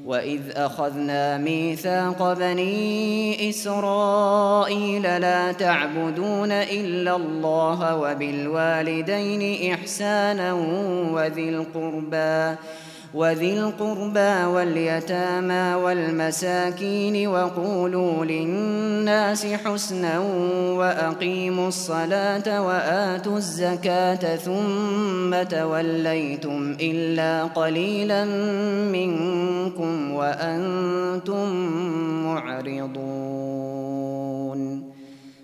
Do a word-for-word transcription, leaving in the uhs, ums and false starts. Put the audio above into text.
وإذ أخذنا ميثاق بني إسرائيل لا تعبدون إلا الله وبالوالدين إحسانا وذي القربى وذي القربى واليتامى والمساكين وقولوا للناس حسنا وأقيموا الصلاة وآتوا الزكاة ثم توليتم إلا قليلا منكم وأنتم معرضون.